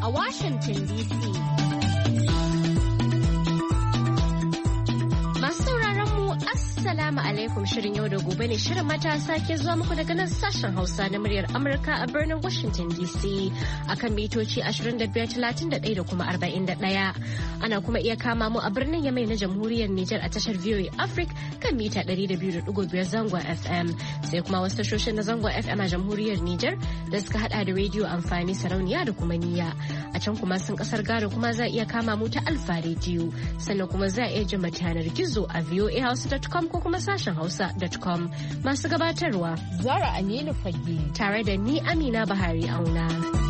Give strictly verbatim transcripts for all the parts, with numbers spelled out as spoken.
a Washington D C. Masu sauraron mu Assalamu alaikum, shirin yau da gobe ne shirin matasa ke zuwa muku daga nan sashen Hausa na muryar Amurka a birnin Washington D C akan mitoci ashirin da biyar, talatin da ɗaya da kuma arba'in da ɗaya. Ana kuma iya kama mu a birnin Yamai na Jamhuriyar Nijar a tashar V O A Africa kan mita ɗari da biyu da ɗigo biyar zangon F M, sai kuma wasu tashoshin na zangon F M a Jamhuriyar Nijar da suka hada da rediyo amfani, sarauniya da kuma niyya. A can kuma sun kasar Ghana kuma za a iya kama mu ta Alfa rediyo, sannan kuma za a iya jin yanar gizo a v o a house dot com ko kuma sashen hausa dot com. Masu gabatarwa Zara Aminu Fage tare da ni Amina Bahari Auna.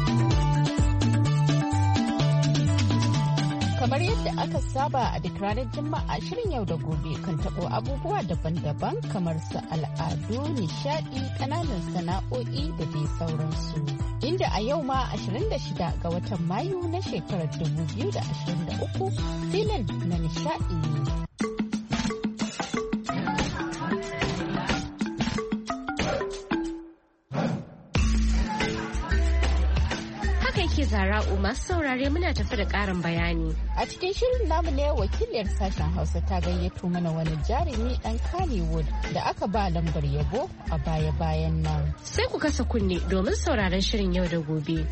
Kamar yadda aka saba a duk ranar Juma'a, shirin yau da gobe kan taɓo abubuwa daban-daban kamar su al'adu, nishaɗi, ƙananan sana'o'i da dai sauransu. Inda a yau ma ashirin da shida ga watan Mayu na shekarar dubu biyu da ashirin da uku filin na nishaɗi ne. Zara'u, masu saurare muna tafi da ƙarin bayani. A cikin shirin namu ne wakiliyar sashen Hausa ta gayyato mana wani jarumi ɗan Kannywood da aka ba lambar yabo a baya-bayan nan. Sai ku kasa kunne domin sauraron shirin yau da gobe.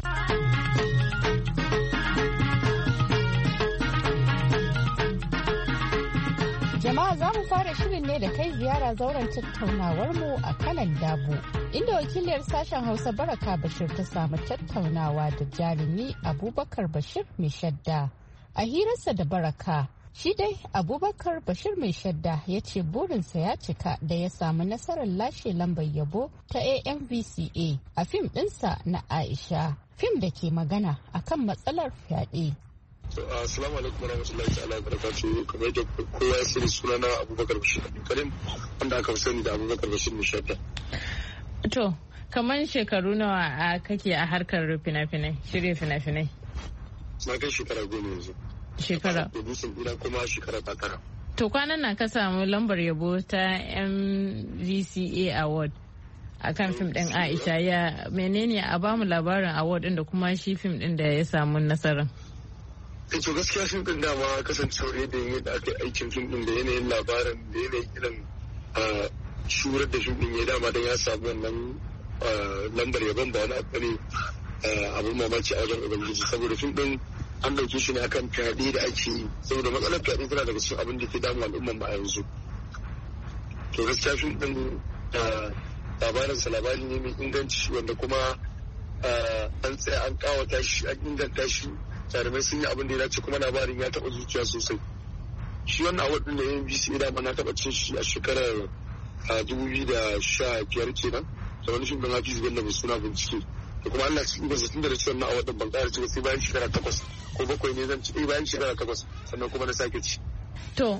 Jama'a za mu fara shirin ne da kai ziyara zauren tattaunawar mu a kanan dabo, inda wakiliyar sashen Hausa Baraka Bashir ta samu tattaunawa da jarumi Abubakar Bashir mai shadda. A hirarsa da Baraka, shi dai Abubakar Bashir mai shadda ya ce burinsa ya cika da ya samu nasarar lashe lambar yabo ta A M V C A a fim ɗinsa na Aisha, fim da ke magana akan matsalar fyaɗe. Assalamu alaikum warahmatullahi ta'ala barakatuhu. Kamar yadda kowa ya sani, sunana Abubakar Bashir Karim, wanda aka fi sani da Abubakar Bashir Nishadda. To, kamar shekaru nawa kake a harkar fina-finai, shirya fina-finai? Na kai shekara goma yanzu. Shekara? Producer ɗina kuma shekara takara. To, kwanan na ka samu lambar yabo ta M V C A Award a kan fim ɗin Aisha. Ya menene a bamu labarin award ɗin da kuma shi fim ɗin da ya samu nasarar? E to gaskiya fim ɗin dama kasancewar yadda yadda aka yi aikin fim ɗin da yanayin labarin da yanayin irin shurar da fim ɗin ya dama don ya samu wannan lambar yabon ba wani abu ne abin mamaki a wajen ubangiji, saboda fim ɗin an ɗauke shi ne akan fyaɗe da ake yi, saboda matsalar fyaɗe tana daga cikin abin da ke damun al'umman ba a yanzu. To gaskiya fim ɗin labarinsa labari ne mai inganci wanda kuma an tsaya an ƙawata shi an inganta shi, jarumai sun yi abin da ya dace, kuma labarin ya taɓa zuciya sosai. Shi wannan award din da N B C dama na taɓa cin shi a shekarar dubu biyu da sha biyar kenan da wani shugaban Hafiz Bello mai suna bincike, da kuma Allah cikin da tun da na ci wannan award din ban ƙara ci sai bayan shekara takwas ko bakwai ne zan ci eh bayan shekara takwas sannan kuma na sake ci. To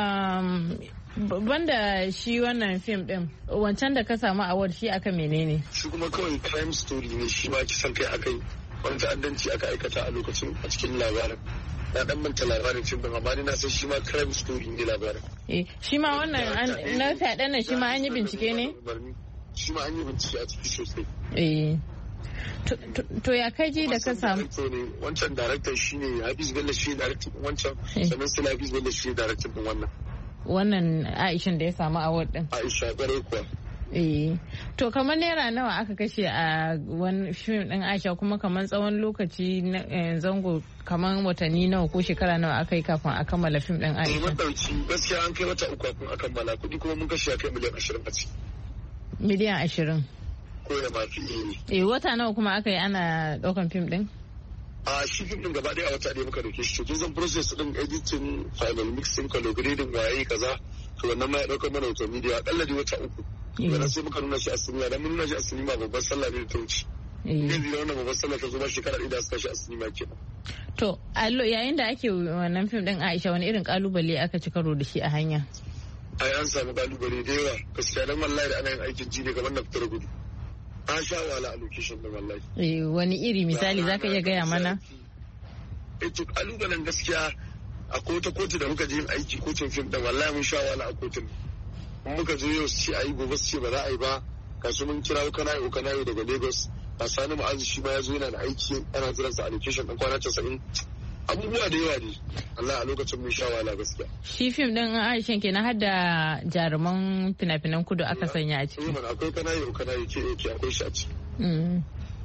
banda shi wannan fim din, wancan da ka samu award shi aka menene? Shi kuma kawai crime story ne, shi ma kisan kai akai, wani ta'addanci aka aikata a lokacin a cikin labarin. Na dan manta labarin cin ban, amma ni na san shi ma crime story ne labarin. Eh, shi ma wannan na fyaɗen nan shi ma an yi bincike ne? Shi ma an yi bincike a ciki sosai. Eh. To ya kai ji da ka samu? Wancan daraktan shi ne Hafiz Bello, shi ne daraktan wancan, sannan sai Hafiz Bello shi ne daraktan din wannan. Wannan Aishan da ya samu award din. Aisha gare kuwa. Eh, to kamar naira nawa aka kashe a wani fim din Aisha, kuma kamar tsawon lokaci zango kamar watanni nawa ko shekara nawa aka yi kafin a kammala fim din Aisha? Mun dauki gaskiya an kai wata uku kafin a kammala, kuɗi kuma mun kashe kai miliyan ashirin a ciki. Miliyan ashirin? Ko da mafi ne. Eh, wata nawa kuma aka yi ana ɗaukan fim din? A shi fim din gaba ɗaya a wata ɗaya muka dauke shi. To kin san process din editing, final mixing, color grading, waye kaza. To wannan ma ya ɗaukar mana watanni da akalla dai wata uku. Daga sai muka nuna shi a sinima, dan mun nuna shi a sinima babban sallah ne da ta wuce. Yanzu da wannan babban sallah ta zo ba shekara ɗaya da suka shi a sinima kenan. To yayin da ake wannan fim din Aisha, wani irin kalubale aka ci karo da shi a hanya? Ai an samu kalubale da yawa gaskiya, dan wallahi da ana yin aikin ji ne kamar na fitar gudu. An sha wahala a location din wallahi. Eh, wani iri misali zaka iya gaya mana? Eh to kalubalen gaskiya a kota kotu da muka je yin aiki kotun fim din wallahi mun sha wahala a kotun. Muka zo yau su ce a yi gobe su ce ba za a yi ba, kasu mun kira kanayo kanayo daga Lagos a Sani Ma'azu shi ma ya zo yana da aiki ana jiransa allocation ɗan kwana casa'in abubuwa da yawa ne Allah a lokacin mun sha wahala gaskiya. Shi fim din Aisha kenan har da jaruman fina-finan kudu aka sanya a ciki. Eh akwai kanayi kanayi ke ke akwai shi a ciki.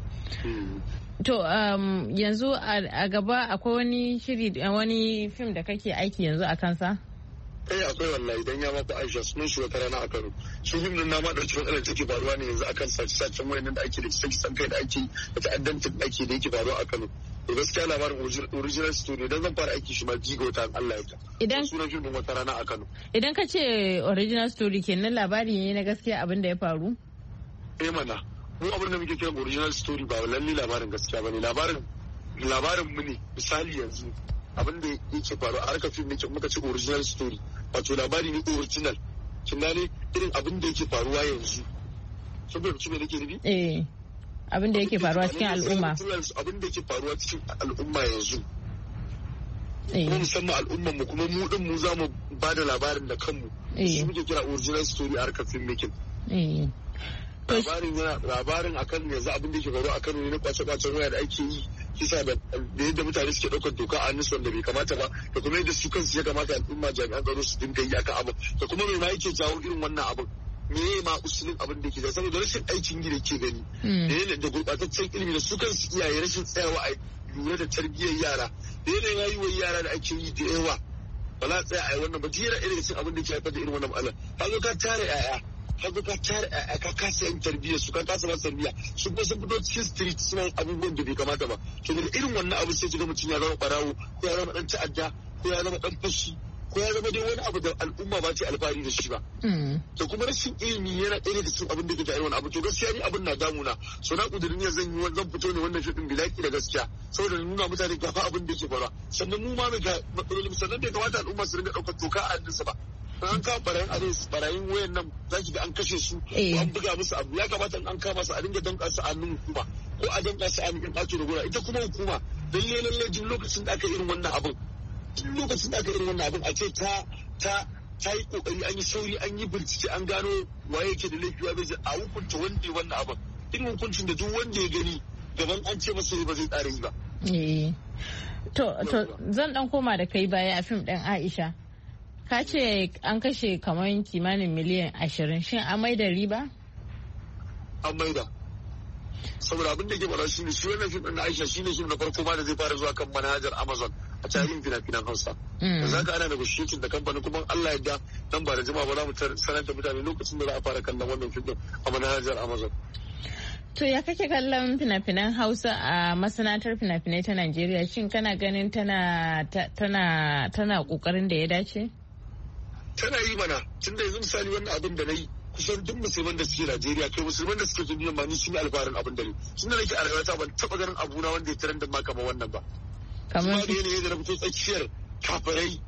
To um, yanzu a gaba akwai wani shiri wani fim da kake aiki yanzu a kansa? Eh akwai wallahi dan ya mata Aisha sunan shi wata rana a Kano. Shi fim din na ma dauki matsalar take faruwa ne yanzu akan sace-sacen wayannan da ake da kisan kai da ake da ta'addancin da ake da yake faruwa a Kano. To gaskiya labarin original story dan zan fara aiki shi ma jigo ta Allah ya ta. Idan sunan fim din wata rana a Kano. Idan ka ce original story kenan labari ne na gaskiya abin da ya faru? Eh mana. Mu abin da muke kiran original story ba lalle labarin gaskiya bane labarin labarin mu ne misali yanzu abin da yake faru a harkar fim ne muka ce original story wato labari ne original kin gane irin abin da yake faruwa yanzu saboda kuma nake nufi eh abin da yake faruwa cikin al'umma abin da yake faruwa cikin al'umma yanzu kuma musamman al'umman mu kuma mu din mu za mu ba da labarin da kanmu shi muke kira original story a harkar film making eh labarin yana labarin akan yanzu abin da yake faruwa akan ne na kwace-kwacen waya da ake yi kisa da yadda mutane suke ɗaukar doka a hannunsu wanda bai kamata ba da kuma yadda su kansu ya kamata al'umma jami'an tsaro su dinga yi akan abin da kuma mai ma yake jawo irin wannan abin me ya ma usulin abin da ke da saboda rashin aikin gida ke gani da da gurɓataccen ilimi da su kansu iyaye rashin tsayawa a lura da tarbiyyar yara da yanayin rayuwar yara da ake yi da yawa ba za a tsaya a yi wannan ba jira irin cin abin da ke haifar da irin wannan matsalar ka zo ka tare 'ya'ya kaga ka tare a ka kasa yin tarbiyya su ka kasa ba tarbiyya su kuma sun fito cikin street suna abubuwan da bai kamata ba to daga irin wannan abu sai kiga mutum ya zama barawo ko ya zama dan ta'adda ko ya zama dan fashi ko ya zama dai wani abu da al'umma ba ta alfahari da shi ba to kuma rashin ilimi yana ɗaya da cikin abin da ke da wani abu to gaskiya ni abin na damuna so na kudirin ya zan yi zan fito ne wannan shirin bilaki da gaskiya saboda nuna mutane ga fa abin da ke faruwa sannan mu ma mai ga matsaloli sannan bai kamata al'umma su ringa ɗaukar doka a hannunsa ba an kama barayin ares barayin wayan nan za ki ga an kashe su an buga musu abu ya kamata an kama su a dinga danka su a hannun hukuma ko a danka su a hannun ɗaci da gora ita kuma hukuma don yi lalle jin lokacin da aka irin wannan abin tun lokacin da aka irin wannan abin a ce ta ta ta yi kokari an yi sauri an yi bincike an gano waye yake da laifi wa bai a hukunta wanda ya wannan abin irin hukuncin da duk wanda ya gani gaban an ce masa ba zai tsara yi ba. to to zan dan koma da kai baya a fim ɗin Aisha. Ka ce an kashe kamar kimanin miliyan ashirin shin an maida riba? An maida. Saboda abin da ke faruwa shi ne shi wannan fim ɗin na Aisha shi ne fim na farko ma da zai fara zuwa kan manhajar Amazon a tarihin fina-finan Hausa. Da za ka ana negotiating da kamfanin kuma Allah yadda nan ba da jama'a ba za mu sanar da mutane lokacin da za a fara kallon wannan fim ɗin a manhajar Amazon. To ya kake kallon fina-finan Hausa a masana'antar fina-finai ta Najeriya shin kana ganin tana tana tana kokarin da ya dace? Tana yi mana tun da yanzu misali wannan abin da na yi kusan duk musulman da suke Najeriya kai musulman da suke duniya ma ni sun yi alfaharin abin da ne tun da nake a rayuwata ban taɓa ganin abuna wanda ya tarar da ma kamar wannan ba. Kamar da yanayi da na fito tsakiyar kafirai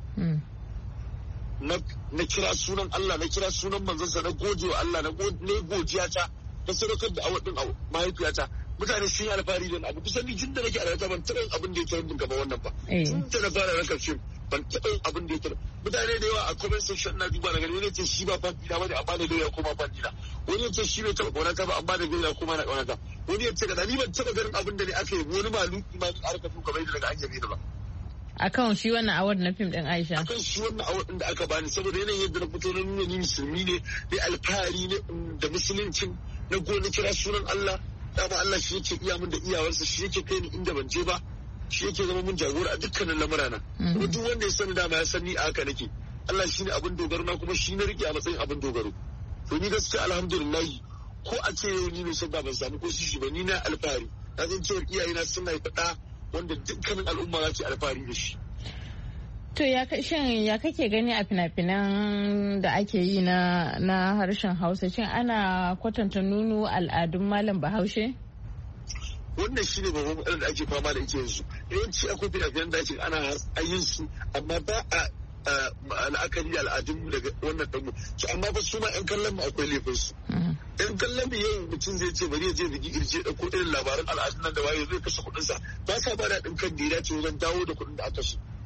na kira sunan Allah na kira sunan manzansa na gode wa Allah na godiya ta na sadaukar da awa din mahaifiyata mutane sun yi alfahari da abu kusan ni tun da nake a rayuwata ban taɓa yin abin da ya tarar da kamar wannan ba. Tun da na fara rakar fim ban taɓa yin abin da ya tarar mutane da yawa a comment section na duba na gani wani ce shi ba fanti na wani amma da gani ya koma fanti na wani ce shi bai taɓa ƙaunata ba amma da gani ya koma na ƙaunata wani ce kaza ni ban taɓa ganin abin da ne aka yi wani maluki ma a harkar kamar yadda daga an yabe ni ba. Akan shi wannan award na fim ɗin Aisha. Akan shi wannan award ɗin da aka bani saboda yanayin yadda na fito na nuna ni musulmi ne ni alfahari ne da musuluncin na gona kira sunan Allah dama Allah shi yake iya min da iyawarsa shi yake kai ni inda ban je ba shi yake zama mun jagora a dukkanin lamurana kuma duk wanda ya sani dama ya sani a haka nake Allah shi ne abin dogaro na kuma shi na rike a matsayin abin dogaro to ni gaskiya alhamdulillah ko a ce yau ni ne sabba ban samu ko shi ba ni na alfahari na san cewa iyayena suna faɗa wanda dukkanin al'umma za su alfahari da shi. To ya shin ya kake gani a fina-finan da ake yi na na harshen Hausa shin ana kwatanta nuno al'adun malam Bahaushe? Wannan shi ne babban matsalar da ake fama da ita yanzu. Yawanci akwai fina-finan da ake ana yin su amma ba a la'akari da al'adun daga wannan ɗanmu. Amma ba su ma 'yan kallon mu akwai laifin su. Yan kallon mu yau mutum zai ce bari ya je bigi irje da ko irin labaran al'adun nan da waye zai kashe kuɗinsa ba sa ba da ɗin kan da ya dace wajen dawo da kuɗin da aka kashe.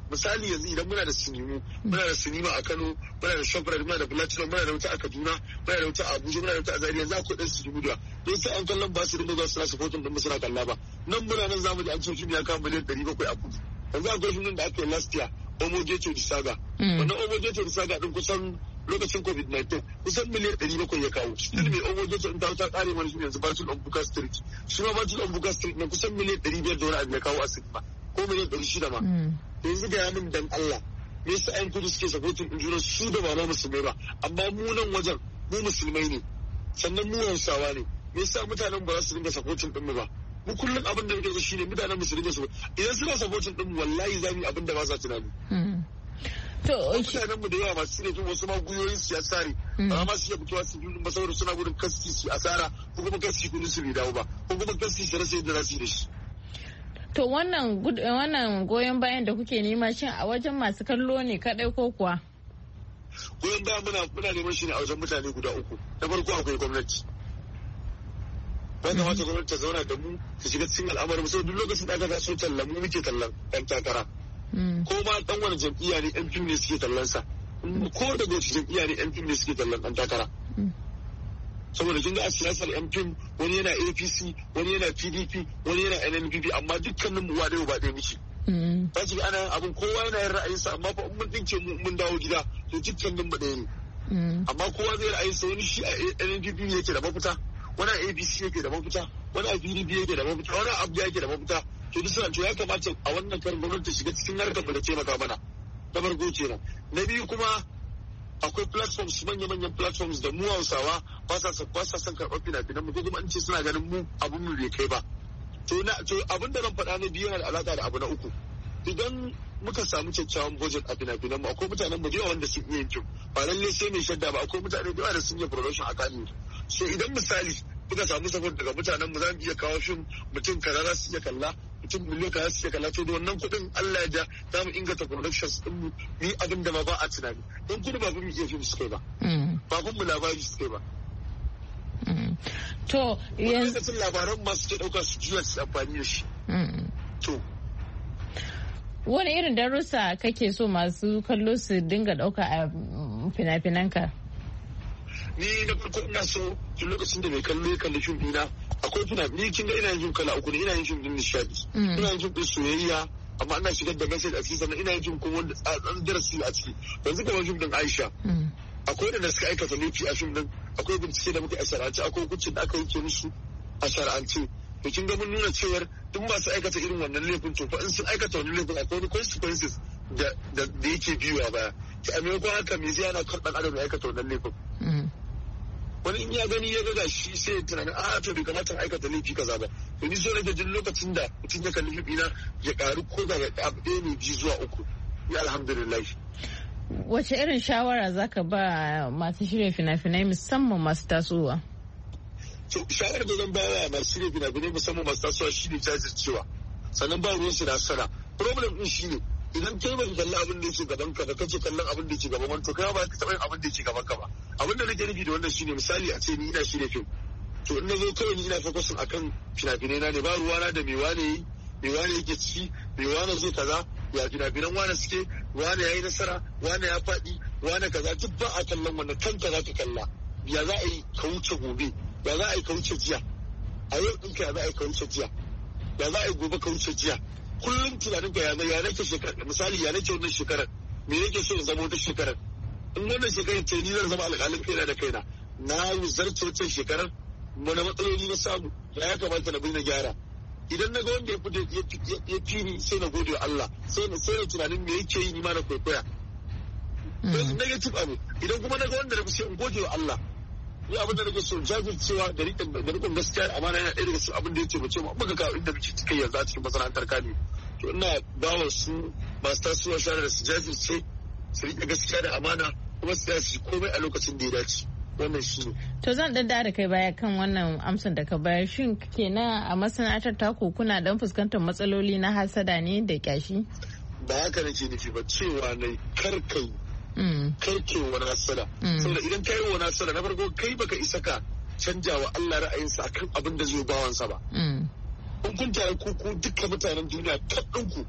misali yanzu idan muna da sinimu muna da sinima a Kano, muna da Shoprite, muna da Platinum, muna da wuta a Kaduna, muna da wuta a Abuja, muna da wuta a Zaria, yanzu akwai ɗan sinimu da don sai an kallon ba su dinga zuwa suna supporting din mu suna kalla ba. Nan muna nan zamu ji an ce fim ya kama miliyan ɗari bakwai a kudu. Yanzu akwai fim da aka yi last year Omo Geto di Saga. Wannan Omo Geto di Saga din kusan lokacin covid nineteen kusan miliyan ɗari bakwai ya kawo. Still mai Omo Geto in ta wuta ƙare mana shi yanzu Battle of Buka Street. Shi ma Battle of Buka Street na kusan miliyan ɗari biyar da wani abu ya kawo a sinima. Ko miliyan ɗari shida ma. Yanzu ga yamin dan Allah. Me yasa ƴan kudu suke supporting din junan su da ba na musulmai ba. Amma mu nan wajen mu musulmai ne. Sannan mu Hausawa ne. Me yasa mutanen ba za su dinga supporting din mu ba. Mu kullum abin da muke so shine mutanen musu dinga su idan suna supporting din mu wallahi za mu yi abin da ba sa tunani. To mutanen mu da yawa masu ne wasu ma guyoyin siyasa ne ba ma su iya fitowa su yi saboda suna gudun kaski su asara ko kuma kaski kudin su bai dawo ba ko kuma kaski su rasa yadda za su yi da shi. To wannan wannan goyon bayan da kuke nema shin a wajen masu kallo ne kadai ko kuwa? Goyon bayan muna muna neman shi ne a wajen mutane guda uku. Na farko akwai gwamnati. Wanda wata gwamnati ta zauna da mu ta shiga cikin al'amarin mu sai duk lokacin da aka taso tallan mu muke tallan ɗan takara. Ko ma dan wani jam'iyya ne yan fim ne suke tallansa. Ko da wace jam'iyya ne yan fim ne suke tallan ɗan takara. Saboda kin ga a siyasar yan fim wani yana A P C wani yana P D P wani yana N N P P amma dukkanin mu wa da ba ɗaya muke. Ba ki ana yin abin kowa yana yin ra'ayinsa amma fa mun dinke mun dawo gida to dukkanin mu ɗaya ne. Amma kowa zai ra'ayinsa wani shi a N N P P yake da mafita wani a A B C yake da mafita wani a P D P yake da mafita wani a Abga yake da mafita to duk suna to ya kamata a wannan karin gwamnati shiga cikin harkar da taimaka mana na farko kenan. Na biyu kuma akwai platforms manya-manyan platforms da mu Hausawa ba sa ba sa son karɓar fina-finan mu ko kuma an ce suna ganin mu abun mu bai kai ba. To na to abin da zan faɗa na biyu yana da alaƙa da abu na uku. Idan muka samu kyakkyawan budget a fina-finan mu akwai mutanen mu da yawa wanda sun iya yin ba lallai sai mai shadda ba akwai mutane da yawa da sun yi production a kanu. So idan misali muka samu support daga mutanen mu za mu iya kawo fim mutum kaza za su iya kalla mutum miliyan kaza su iya kalla to da wannan kuɗin Allah ya ja za mu inganta productions din mu ni abin da ma ba a tunani don kudu ba mu iya fim su kai ba ba mu labari su kai ba. To yanzu labaran masu ke ɗauka su juya su amfani da shi. To wani irin darussa kake so masu kallo su dinga ɗauka a fina-finanka? Ni na farko ina so tun lokacin da mai kallo ya kalli fim ɗina akwai fina ni kin ga ina yin fim kala uku ne ina yin fim ɗin nishadi ina yin fim ɗin soyayya amma ina shigar da message a ciki sannan ina yin fim kuma wanda tsatsan darasi a ciki yanzu kamar fim ɗin Aisha akwai wanda suka aikata laifi a fim ɗin akwai bincike da muka a shar'ance akwai hukuncin da aka yanke musu a shar'ance to kin ga mun nuna cewar duk masu aikata irin wannan laifin to fa in sun aikata wannan laifin akwai wani consequences da da yake biyowa baya to a maimakon haka me zai yana kan ɗan adam ya aikata wannan laifin wani in ya gani ya ga shi sai ya tunanin a to bai kamata aikata laifi kaza ba to ni so nake jin lokacin da mutum ya kalli fim na ya karu ko da abu ɗaya ne biyu zuwa uku ya alhamdulillah. Wace irin shawara zaka ba masu shirya fina-finai musamman masu tasowa? To shawarar da zan bayar masu shirya fina-finai musamman masu tasowa shine jajircewa sannan ba ruwan su da sana problem din shine idan kai baka kalli abin da yake gaban ka da kace kallon abin da yake gaban wani to kai ba ka taɓa yin abin da yake gaban ka ba abin da nake nufi da wannan shine misali a ce ni ina shirya fim to in na zo kawai ni ina focusin akan fina-finai na ne ba ruwana da me wane yi me wane yake ciki me wane zai kaza ya fina-finan wane suke wane ya yi nasara wane ya faɗi wane kaza duk ba a kallon wannan kanka za ka kalla ya za a yi ka wuce gobe ya za a yi ka wuce jiya a yau ɗinka ya za a yi ka wuce jiya ya za a yi gobe ka wuce jiya kullum tunanin ka ya zai ya nake shekarar misali ya nake wannan shekarar me nake so in zama wata shekarar in wannan shekarar ce ni zan zama alƙalin kaina da kaina na zarce wancan shekarar wani matsaloli na samu ya kamata na bi na gyara idan na ga wanda ya fi ya fi ni sai na gode wa Allah sai na sai na tunanin me yake yi ni ma na kwaikwaya negative abu idan kuma na ga wanda na fi sai in gode wa Allah ni abin da nake so jajircewa da riƙon da riƙon gaskiya amana yana ɗaya daga cikin abin da yake mace mu muka kawo inda muke cikin yanzu a cikin masana'antar kani to ina bawa su masu tasowa shara da su jajirce su riƙe gaskiya da amana kuma su tsaya su komai a lokacin da ya dace wannan shi ne. To zan ɗan da kai baya kan wannan amsar da ka bayar shin kenan a masana'antar taku kuna dan fuskantar matsaloli na hasada ne da kyashi? Ba haka nake nufi ba cewa ne kar kai karke wani hasada saboda idan kai wani hasada na farko kai baka isa ka canja wa Allah ra'ayinsa akan abin da zai bawansa ba in kun tare ku ku duka mutanen duniya kaɗan ku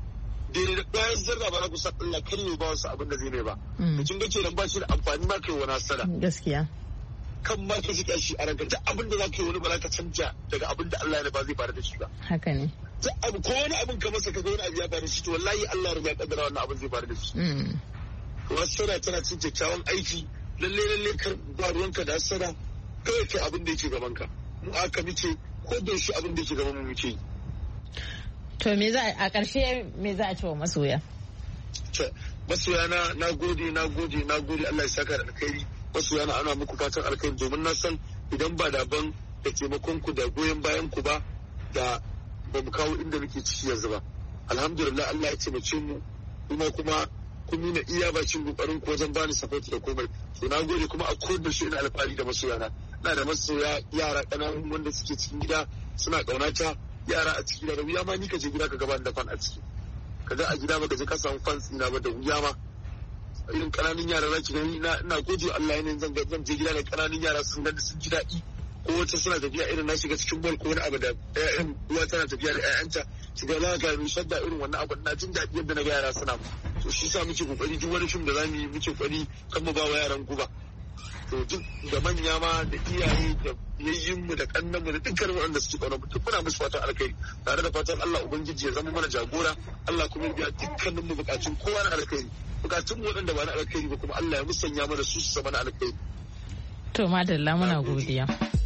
daidai da bayan zarra ba za ku san Allah kan ne ba wasu abin da zai ne ba da kin ga kenan ba shi da amfani ma kai wani hasara gaskiya kan ma ka shiga shi a ranka duk abin da za ka yi wani ba za ka canja daga abin da Allah ya ba zai fara da shi ba haka ne duk abu ko wani abin ka masa ka ga wani abu ya fara da shi to wallahi Allah ya riga kaddara wannan abin zai fara da shi hasara tana cin kyakkyawan aiki lalle lalle kar ba ruwanka da hasara kawai kai abin da yake gaban ka mu aka muke ko da shi abin da yake gaban mu muke to me za a ƙarshe me za a ce wa masoya masoya na na gode na gode na gode Allah ya saka da alkhairi masoya na ana muku fatan alkhairi domin na san idan ba da ban da taimakon ku da goyon bayan ku ba da ba mu kawo inda muke ciki yanzu ba alhamdulillah Allah ya taimake mu kuma kuma kun nuna iya bacin kokarin ku wajen bani support da komai to na gode kuma a koda shi ina alfahari da masoya na ina da masoya yara ƙananu wanda suke cikin gida suna ƙaunata yara a ciki da wuya ma ni ka je gida ka gabatar da fan a ciki ka ga a gida ba ka je ka samu fans ina ba da wuya ma irin ƙananun yara za ki gani ina gode Allah yana zan ga zan je gida da ƙananun yara sun gani sun ji daɗi ko wata suna tafiya irin na shiga cikin ball ko wani abu da ƴaƴan uwa tana tafiya da ƴaƴanta shiga za ka mi shadda irin wannan abu na jin daɗi yadda na ga yara suna to shi sa muke kokari duk wani fim da zamu yi muke kokari kan mu ba wa yaran guba to duk da manya ma da iyaye da yayyin mu da kannan mu da dukkan waɗanda suke kauna duk muna musu fatan alkhairi tare da fatan Allah ubangiji ya zama mana jagora Allah kuma ya biya dukkanin mu bukatun kowa na alkhairi bukatun mu waɗanda ba na alkhairi ba kuma Allah ya musanya mana su su zama na alkhairi to madalla muna godiya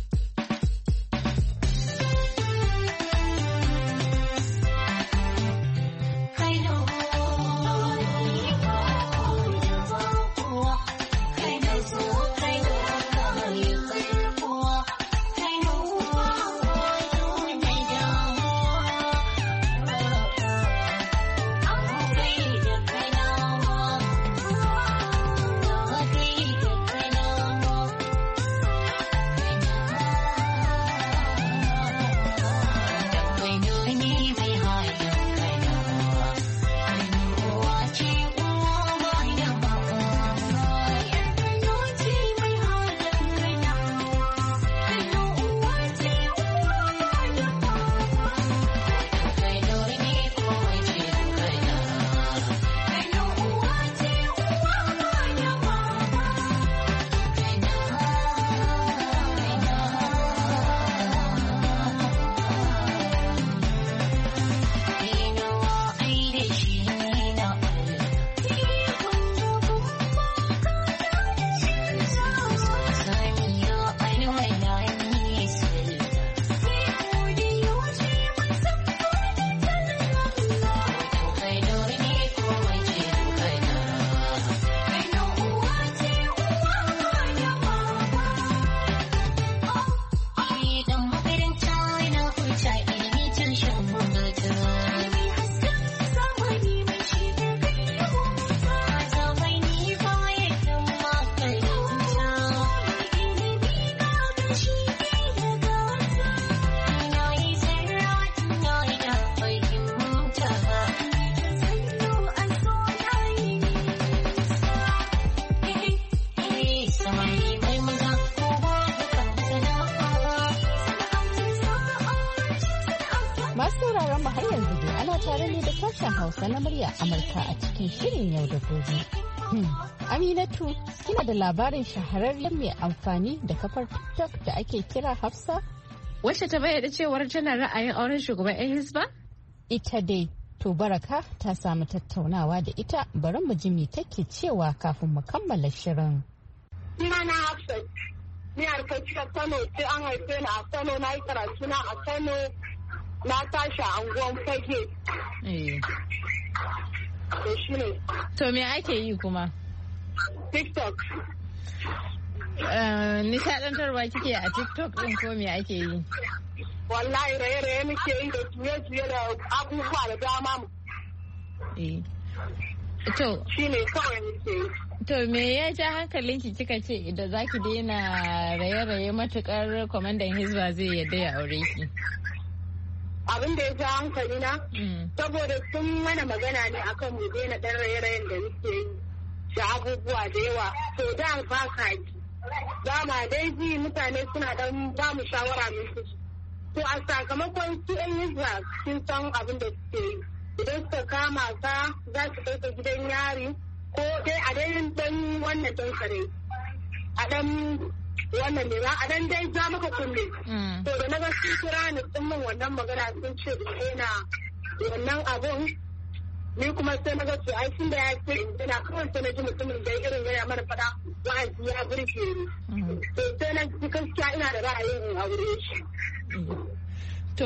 Hausa na murya Amurka a cikin shirin yau da gobe. Aminatu, kina da labarin shahararren mai amfani da kafar TikTok da ake kira Hafsa? Wacce ta bayyana cewar tana ra'ayin auren shugaban 'yan Hisba? Ita dai, to Baraka ta samu tattaunawa da ita, bari mu ji me take cewa kafin mu kammala shirin. Ina na Hafsa, ni harkar Kano sai an haife ni a Kano, na yi karatu na a Kano. Na tashi a anguwan fage. To shi ne. To me ake yi kuma? TikTok. Nishaɗantarwa kike a TikTok ɗin ko me ake yi? Wallahi raye-raye muke yi da juye-juye da abubuwa da dama. To. Shi ne kawai muke yi. To me ya ja hankalinki kika ce da za ki daina raye-raye matuƙar kwamandan Hisba zai yarda ya aure ki? Abin da ya ja hankali na saboda sun mana magana ne akan mu daina ɗan raye-rayen da muke yi da abubuwa da yawa to da ba ka ji ba ma dai ji mutane suna dan ba mu shawara mun su to a sakamakon su ɗan yizra sun san abin da suke yi idan suka kama ka za su kai ka gidan yari ko dai a dai dan wannan dan kare a dan wannan ne ba a dan dai za maka kunne to da na ga sun kira ni sun min wannan magana sun ce ina wannan abun ni kuma sai na ga to ai tun da ya ce ina kawai sai na ji mutumin da irin gaya mana fada wa'azi ya burge ni to sai na ji gaskiya ina da ra'ayin in aure shi. To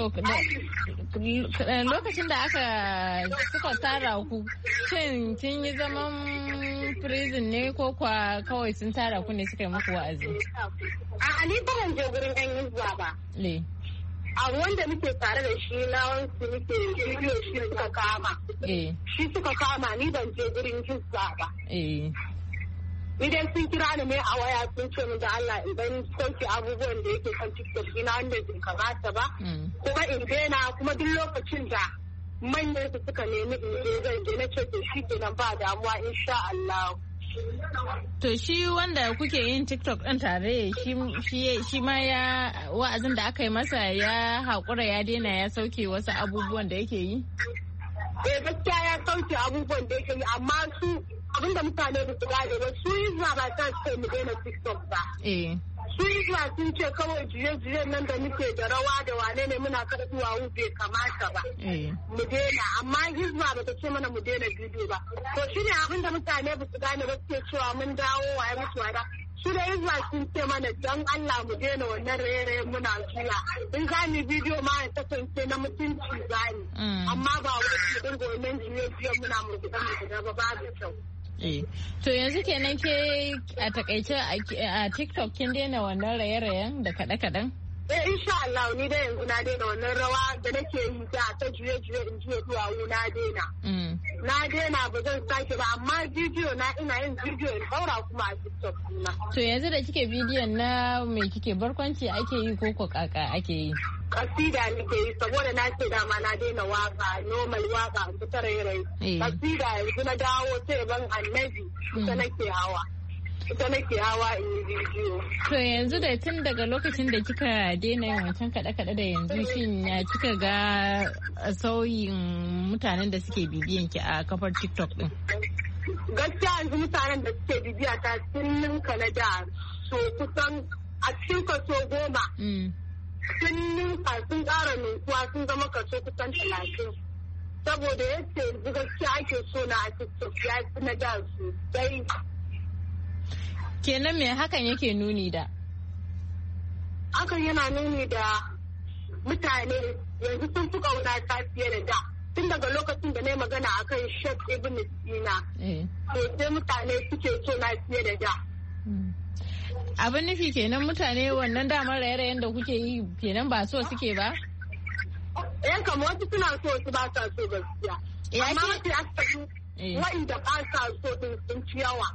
lokacin da aka suka tara ku shin kin yi zaman prison ne ko kwa kawai sun tara ku ne suka yi muku wa'azi? A ni ba ban je gurin ɗan hizba ba. Le. Abu wanda muke tare da shi na wansu muke bidiyo shi suka kama. Eh. Shi suka kama ni ban je gurin hizba ba. Eh. Idan sun kira ni ne a waya sun ce min da Allah idan sauke abubuwan da yake kan TikTok ina wanda bai kamata ba. Kuma in daina kuma duk lokacin da manyan su suka nemi in je zan je na ce to shi kenan ba damuwa insha Allah. To shi wanda kuke yin TikTok ɗin tare shi ma ya wa'azin da aka yi masa ya haƙura ya daina ya sauke wasu abubuwan da yake yi? Eh gaskiya ya sauke abubuwan da yake yi amma su abinda mutane ba su gane ba su yi zuwa ba ta ce mu daina TikTok ba. Su yi zuwa sun ce kawai juye-juye nan da muke da rawa da wane ne muna karɓuwa wu bai kamata ba. Mu daina amma hizba ba ta ce mana mu daina bidiyo ba. To shi ne abinda mutane ba su gane ba suke cewa mun dawo waye mutu wada. Su da hizba sun ce mana don Allah mu daina wannan raye-raye muna zuwa. In za mu bidiyo ma ya kasance na mutunci za ni. Amma ba wani dinga wannan juye-juye muna mu gida mu gida ba babu kyau. Eh. To yanzu kenan ke a takaice a TikTok kin daina wannan raye-rayen da kaɗe-kaɗen? Eh insha Allah ni da yanzu na daina wannan rawa da nake yi da ta juye-juye in juye duwawu na daina. Na daina ba zan sake ba amma bidiyo na ina yin bidiyo in daura kuma a TikTok na. To yanzu da kike bidiyon na me kike barkwanci ake yi ko ko kaka ake yi? Kasida nake yi saboda na ce dama na daina waka normal waka ta tarairayi. Kasida yanzu na dawo sai ban annabi ita nake hawa. Ita nake hawa in yi bidiyo. To yanzu da tun daga lokacin da kika daina yin wancan kaɗe-kaɗe da yanzu shin ya kika ga sauyin mutanen da suke bibiyan ki a kafar TikTok din? Gaskiya yanzu mutanen da suke bibiya ta sun ninka na da so kusan a cikin kaso goma. Sun ninka sun ƙara ninkuwa sun zama kaso kusan talatin. Saboda yadda yanzu gaskiya ake so na a TikTok ya fi na da su dai. Kenan me hakan yake nuni da? Hakan yana nuni da mutane yanzu sun fi ƙauna ta fiye da da. Tun daga lokacin da na yi magana a kan Sheikh Ibn Sina. To sai mutane suke so na fiye da da. Abin nufi kenan mutane wannan damar raye-rayen da kuke yi kenan ba so suke ba? Eh kama wasu suna so su ba sa so gaskiya. Amma wasu asali wa'inda ba sa so din sun ci yawa.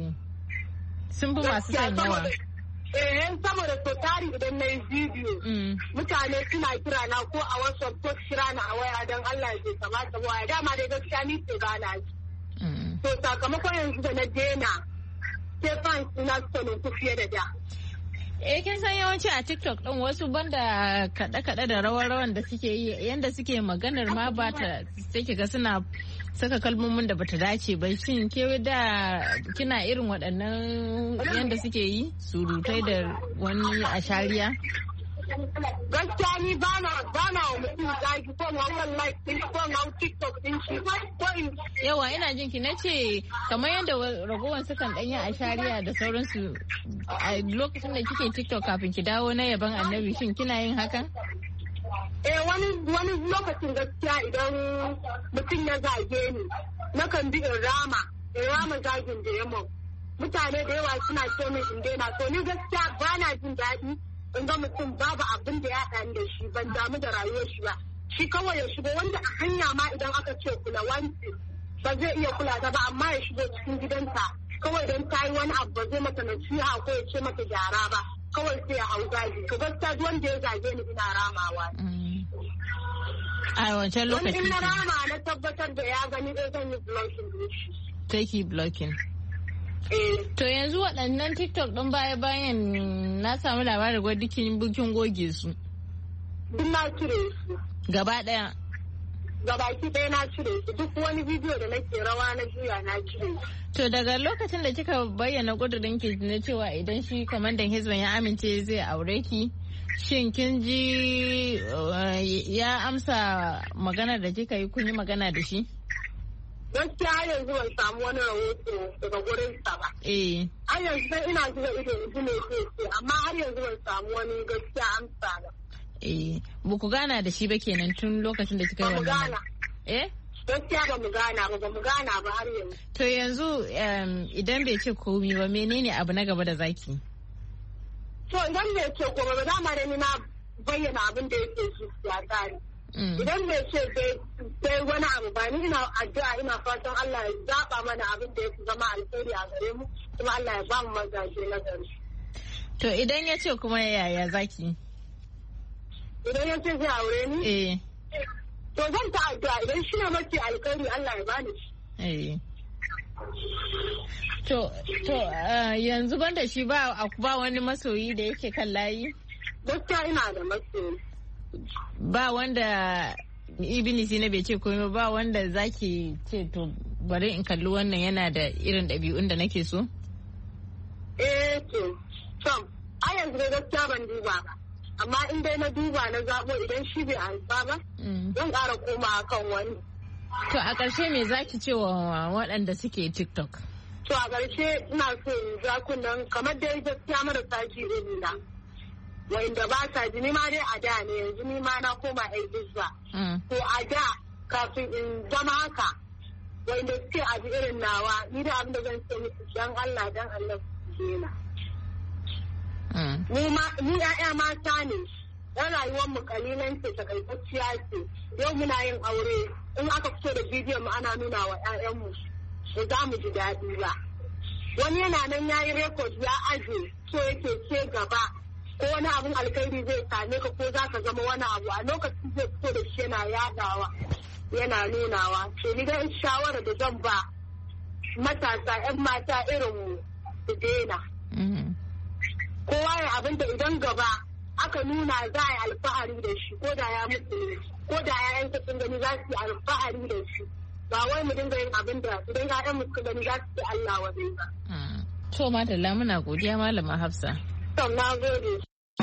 Sun fi masu son yawa. Eh saboda so tari idan na yi bidiyo mutane suna kira na ko a WhatsApp ko kira na a waya don Allah ya kamata waya dama dai gaskiya ni ce ba na ji. To sakamakon yanzu da na dena sai fans suna suka ninku fiye da da. Eh kin san yawanci a TikTok din wasu banda kaɗe-kaɗe da rawar-rawan da suke yi yanda suke maganar ma ba ta sai kiga suna saka kalmomin da bata dace ba shin ke da kina irin waɗannan yanda suke yi surutai da wani ashariya? Gaskiya ni ba na ba na wa mutum zagi ko na wannan like din ko na TikTok din shi ko in yawa ina jin ki nace kamar yadda ragowar sukan dan yi ashariya da sauransu a lokacin da kike TikTok kafin ki dawo na yaban annabi shin kina yin hakan? Eh wani wani lokacin gaskiya idan mutum ya zage ni nakan bi in rama in rama zagin da yamma mutane da yawa suna ce min in daina to ni gaskiya ba na jin daɗi in ga mutum babu abin da ya haɗa da shi ban damu da rayuwar shi ba shi kawai ya shigo wanda a hanya ma idan aka ce kula wanci ba zai iya kula ta ba amma ya shigo cikin gidanta kawai don ta yi wani abu ba zai mata nasiha ko ya ce mata gyara ba kawai sai ya hau zagi to gaskiya duk wanda ya zage ni ina ramawa a wancan lokaci wani in na rama na tabbatar da ya gani zai zan yi blocking din shi take yi blocking. To yanzu waɗannan TikTok ɗin baya-bayan na samu labarin gwadikin bukin goge su. Duk na cire su. Gaba ɗaya? gabaki ɗaya na cire shi, duk wani bidiyo da nake rawa na juya na cire shi. To daga lokacin da kika bayyana ƙudurin ki na cewa idan shi kwamandan Hizban ya amince zai aure ki, shin kin ji ya amsa magana da kika yi, kun yi magana da shi? Gaskiya har yanzu ban samu wani rahoto daga gurin sa ba. Eh. Har yanzu sai ina zuwa ido in ne ce amma har yanzu ban samu wani gaskiya amsa ba. Eh, ba ku gana da shi ba kenan tun lokacin da kika yi wannan. Ba mu gana. Eh? Gaskiya ba mu gana ba, ba mu gana ba har yanzu. To yanzu idan bai ce komi ba menene abu na gaba da zaki? To idan bai ce komi ba dama da ni na bayyana abin da yake zuciya tsari. Idan bai ce sai wani abu ba ni ina addu'a ina fatan Allah ya zaba mana abin da yake zama alheri a gare mu kuma Allah ya ba mu mazaje na gari. To idan ya ce kuma yaya zaki? Idan ya ce zai aure ni? Eh. To zan ta addu'a idan shi ne mace alkhairi Allah ya bani shi. Eh. To to yanzu banda shi ba ba wani masoyi da yake kan layi? Gaskiya ina da masoyi. Ba wanda Ibnisi na bai ce komai ba wanda zaki ce to bari in kalli wannan yana da irin ɗabi'un da nake so? Eh to, Tom, a yanzu dai gaskiya ban duba ba. Amma in dai na duba na zaɓo idan shi bai alfa ba, zan ƙara koma kan wani. To a ƙarshe me zaki ce wa waɗanda suke TikTok? To a ƙarshe ina so in ja kunnen kamar dai gaskiya marasa ji iri na. Wa'inda ba sa ji ni ma dai a da ne yanzu ni ma na koma ɗan bizba. To a da kafin in zama haka wa'inda suke abu irin nawa ni da abin da zan ce musu dan Allah dan Allah su dena. Mu ‘ya'ya mata ne, ɗan rayuwar mu kalilan ce takaitacciya ce, yau muna yin aure in aka fito da bidiyon mu ana nuna wa ‘ya'yanmu ba za mu ji daɗi ba. Wani yana nan ya yi rekod ya aje so yake ce gaba ko wani abun alkhairi zai same ka ko za ka zama wani abu a lokacin zai fito da shi yana yaɗawa yana nunawa. To ni dai shawara da zan ba matasa ‘yan mata irin mu su daina. Kowa ya abin da idan gaba aka nuna za a yi alfahari da shi ko da ya mutu ne ko da ya sun gani za su yi alfahari da shi ba wai mu dinga yin abin da idan ya'yan mu suka gani za su yi Allah wa zai ba. To madalla muna godiya malama Hafsa. To na gode.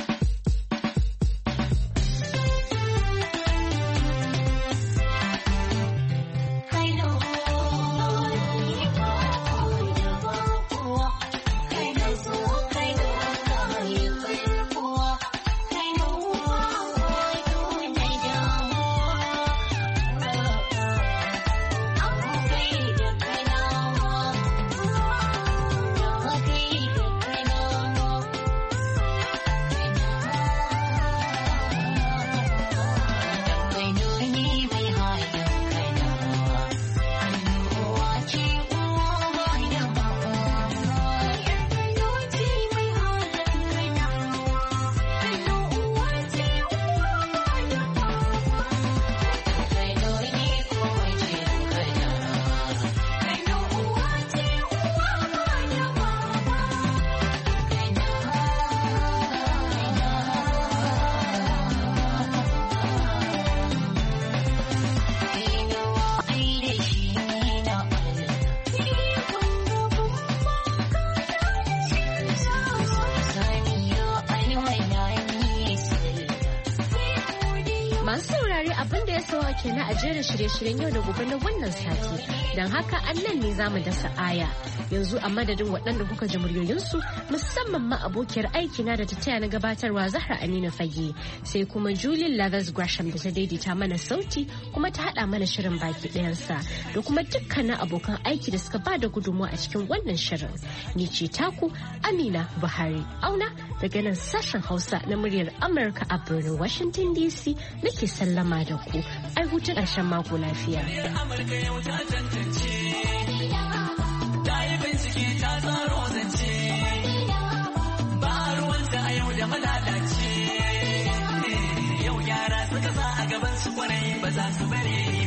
kenan a jerin shirye-shiryen yau da gobe na wannan sati don haka an nan ne zamu dasa aya yanzu a madadin waɗanda kuka ji muryoyinsu musamman ma abokiyar aikina da ta taya na gabatarwa Zahra Aminu Fage sai kuma Julie Lathers Gresham da ta daidaita mana sauti kuma ta haɗa mana shirin baki ɗayansa da kuma dukkanin abokan aiki da suka ba da gudunmawa a cikin wannan shirin ni ce taku Amina Buhari auna daga nan sashen Hausa na muryar Amurka a birnin Washington D C nake sallama da ku ai hutun ƙarshen mako lafiya. Amurka yau ta tantance, ta yi bincike ta tsaro zance, ba ruwanta a yau da malalace, yau yara suka sa a gaban su kwarai ba za su bare